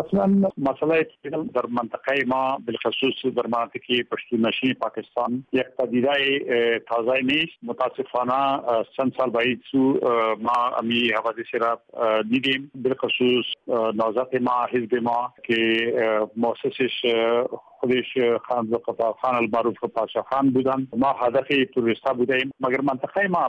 اصلا مسئله در منطقه ما بالخصوص در منطقه پشتونشی پاکستان یک پدیده تازه نیست. متاسفانه چند سال بعد ما امی حوادث را دیدیم، بالخصوص نهضت ما، حزب ما که مؤسسش خودش خان المعروف پاشا خان بودن. ما هدف تروریستا بودیم، مگر منطقه ما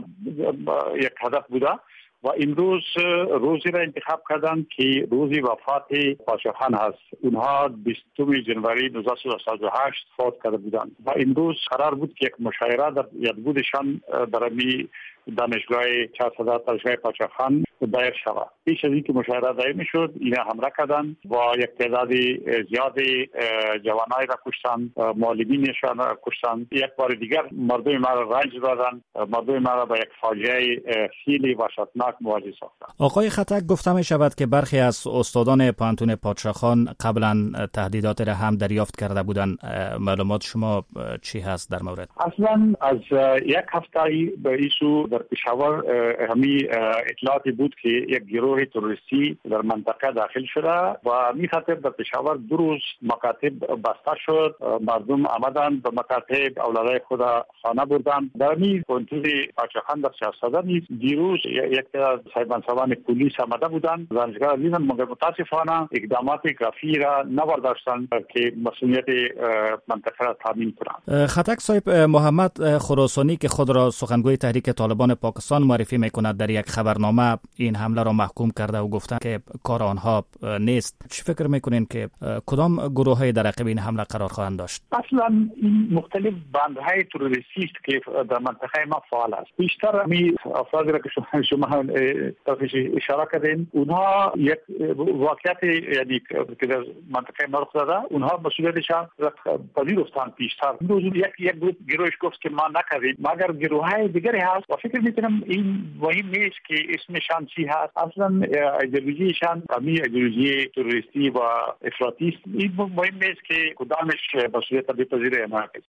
یک هدف بوده و امروز روزی را انتخاب کردن که روزی وفات پاشا خان هست. اونها 20 جنوری 1978 فوت کرده بودند و امروز قرار بود که یک مشاعره در یادبودشان در امی دانشگاه 400 دانشگاه پاشا خان دایر شود. پیش از اینکه مشاعره دایر میشد اینا حمله کردند و یک تعداد زیاد جوانای را کشتند، معلمینشان را کشتند. یک بار دیگر مردم ما را رنج دادند، مردم ما را با یک فاجعه خیلی وحشتناک مواجه ساختند. آقای خطک، گفته می شود که برخی از استادان پانتون پادشاه خان قبلا تهدیدات را هم دریافت کرده بودند. معلومات شما چی هست در مورد؟ اصلا از یک هفته به ایسو در پشاور همی اطلاعاتی بود که یک گروه تروریستی در منطقه داخل شده و می خاطر در پشاور 2 روز مکاتب بسته شد. مردم آمدند به مکاتب، اولادای خود خانه بردند. در می کنترل پادشاه خان در شاهزاده نیز دیروز یک صاحبان پلیس آمده بودند، دانشگاه دیدن، مگر متاسفانه اقدامات کافی را نبرداشتند که مسئولیت منطقه را تامین کنند. خطک صاحب، محمد خراسانی که خود را سخنگوی تحریک طالبان پاکستان معرفی میکند در یک خبرنامه این حمله را محکوم کرده و گفتند که کار آنها نیست. چی فکر میکنین که کدام گروه‌های در عقب این حمله قرار خواهند داشت؟ اصلا این مختلف بندهای تروریستی است که در منطقه ما فعال است. بیشتر می افرادی را که شما طرفش اشاره کردین، اونها یک واقعیت یعنی که در منطقه ما رخ داده، اونها مسئولیتشان را پذیرفتند پیشتر. یک گروهش گفت که ما نکردیم، مگر گروه‌های دیگری هست و فکر میکنم این مهم نیست که اسمشان چی هست. اصلا ایدئولوژیشان کمی ایدئولوژی تروریستی و افراطی است. این مهم نیست که کدامش مسئولیت بپذیره.